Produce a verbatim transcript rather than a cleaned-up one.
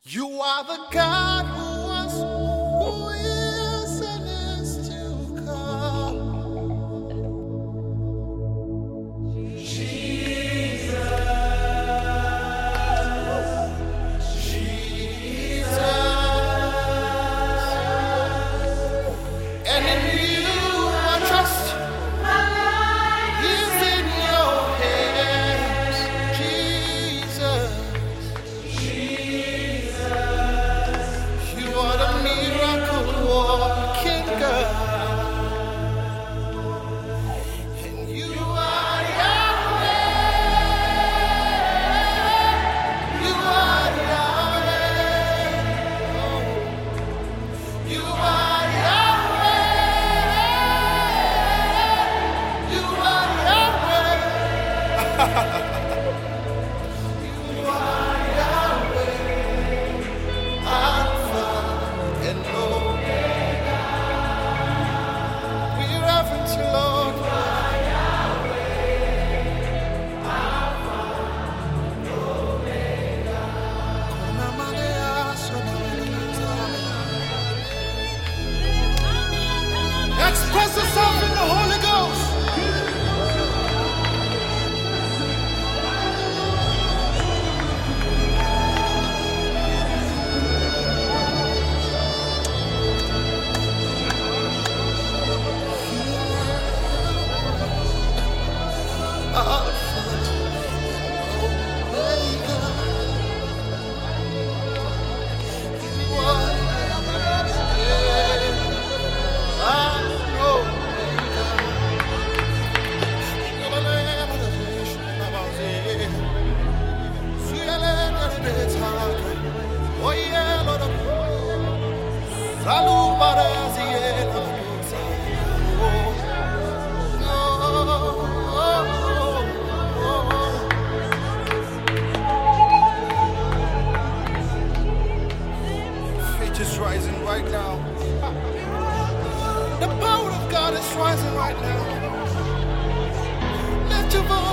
You are the God who was, who is, and is to come. Jesus, Jesus, and in you I trust. My life is in your hands, Jesus. You are the miracle working God, and you are Yahweh. You are Yahweh. You are Yahweh. You are Yahweh. You are Yahweh. Alpha and Omega. We reverence you, Lord. Express yourself in the Holy Ghost. Alpha and Omega. You are, yeah, Alpha and Omega. Oh yeah, Lord. Salu Barazie, oh, oh, oh, oh. Faith is rising right now. The power of God is rising right now. Lift your voice.